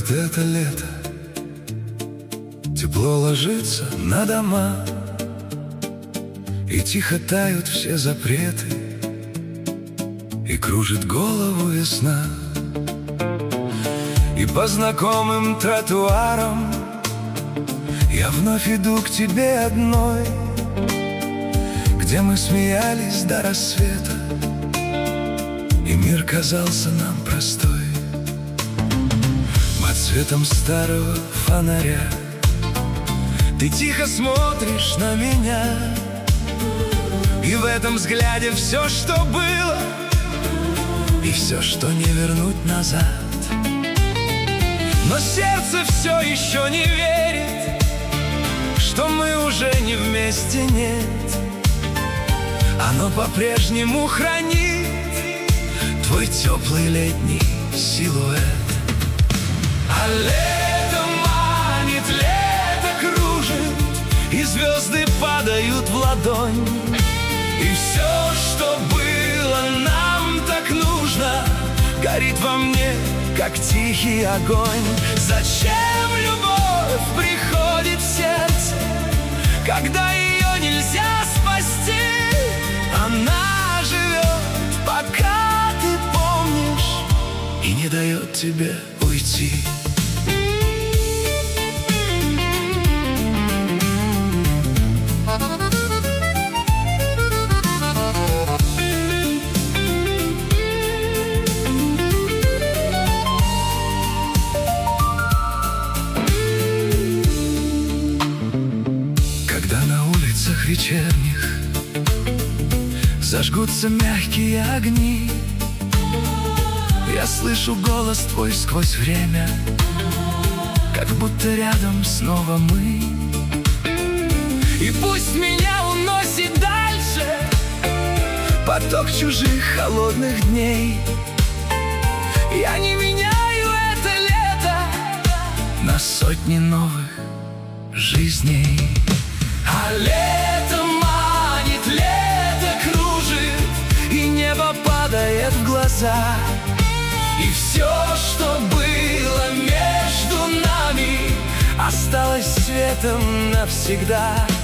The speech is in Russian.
Приходит это лето, тепло ложится на дома, и тихо тают все запреты, и кружит голову весна. И по знакомым тротуарам я вновь иду к тебе одной, где мы смеялись до рассвета, и мир казался нам простой. Цветом старого фонаря ты тихо смотришь на меня, и в этом взгляде все, что было, и все, что не вернуть назад. Но сердце все еще не верит, что мы уже не вместе, нет. Оно по-прежнему хранит твой теплый летний силуэт. А лето манит, лето кружит, и звезды падают в ладонь. И все, что было нам так нужно, горит во мне, как тихий огонь. Зачем любовь приходит в сердце, когда ее нельзя спасти? Она живет, пока ты помнишь, и не дает тебе уйти. Когда на улицах вечерних зажгутся мягкие огни, я слышу голос твой сквозь время, как будто рядом снова мы. И пусть меня уносит дальше поток чужих холодных дней, я не меняю это лето на сотни новых жизней. А лето манит, лето кружит, и небо падает в глаза. И все, что было между нами, осталось светом навсегда.